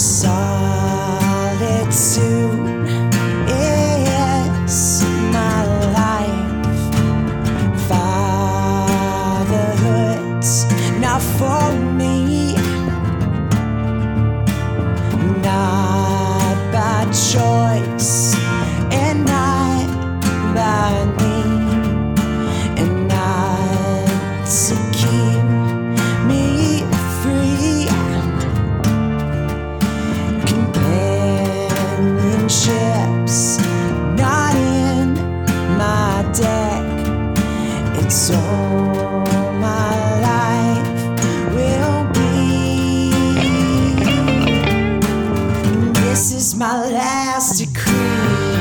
Solitude is my life. Fatherhood's not for me, not by choice and not by need, and not to keep me free. Companionships not in my deck. It's all my life will be. This is my last decree.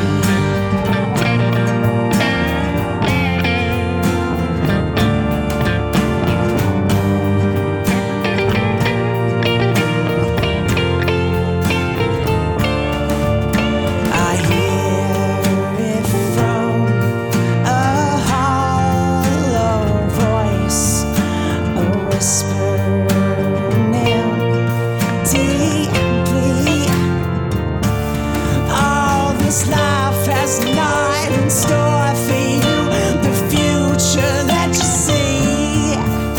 This life has not in store for you the future that you see.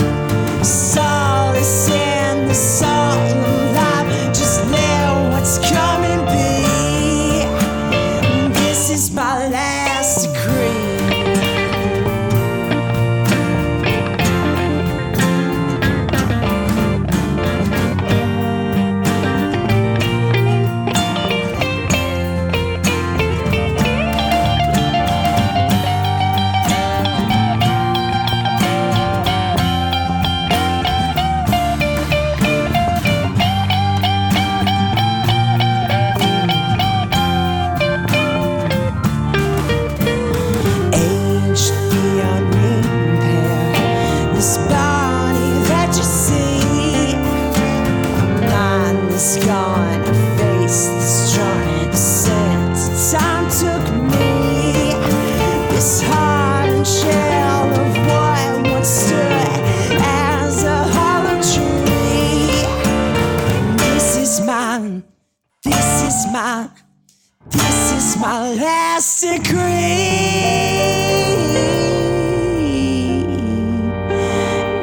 Solace in the salt of life, just let what's coming be. This is my last decree. This body that you see, mine is gone, a face that's drawn since time took me. This heart and shell of what once stood as a hollow tree. This is my last decree.